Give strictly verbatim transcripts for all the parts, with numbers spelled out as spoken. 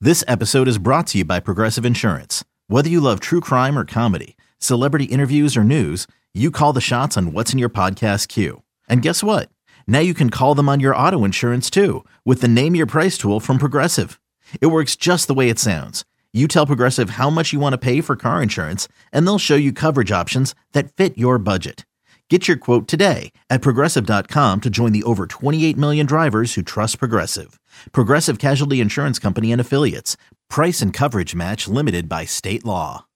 This episode is brought to you by Progressive Insurance. Whether you love true crime or comedy, celebrity interviews or news, you call the shots on what's in your podcast queue. And guess what? Now you can call them on your auto insurance too with the Name Your Price tool from Progressive. It works just the way it sounds. You tell Progressive how much you want to pay for car insurance, and they'll show you coverage options that fit your budget. Get your quote today at Progressive dot com to join the over twenty-eight million drivers who trust Progressive. Progressive Casualty Insurance Company and Affiliates. Price and coverage match limited by state law.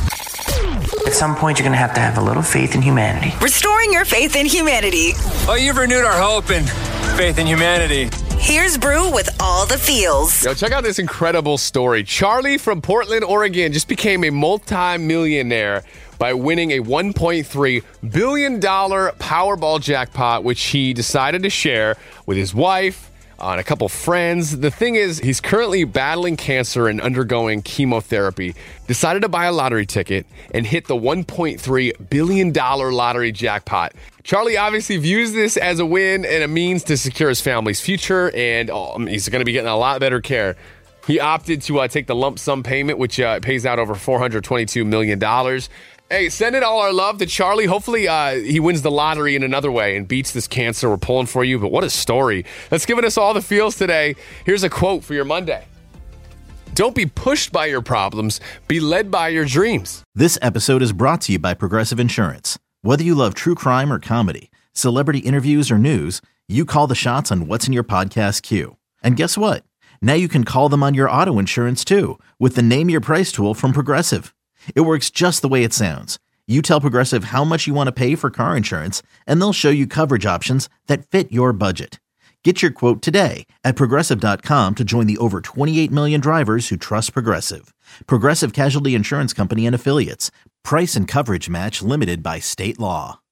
At some point, you're going to have to have a little faith in humanity. Restoring your faith in humanity. Oh, you've renewed our hope and faith in humanity. Here's Brew with all the feels. Yo, check out this incredible story. Charlie from Portland, Oregon just became a multi-millionaire by winning a one point three billion dollars Powerball jackpot, which he decided to share with his wife and a couple friends. The thing is, he's currently battling cancer and undergoing chemotherapy. Decided to buy a lottery ticket and hit the one point three billion dollars lottery jackpot. Charlie obviously views this as a win and a means to secure his family's future, and um, he's going to be getting a lot better care. He opted to uh, take the lump sum payment, which uh, pays out over four hundred twenty-two million dollars. Hey, send it all our love to Charlie. Hopefully uh, he wins the lottery in another way and beats this cancer. We're pulling for you, but what a story. That's giving us all the feels today. Here's a quote for your Monday. Don't be pushed by your problems. Be led by your dreams. This episode is brought to you by Progressive Insurance. Whether you love true crime or comedy, celebrity interviews or news, you call the shots on what's in your podcast queue. And guess what? Now you can call them on your auto insurance too with the Name Your Price tool from Progressive. It works just the way it sounds. You tell Progressive how much you want to pay for car insurance, and they'll show you coverage options that fit your budget. Get your quote today at Progressive dot com to join the over twenty-eight million drivers who trust Progressive. Progressive Casualty Insurance Company and Affiliates. Price and coverage match limited by state law.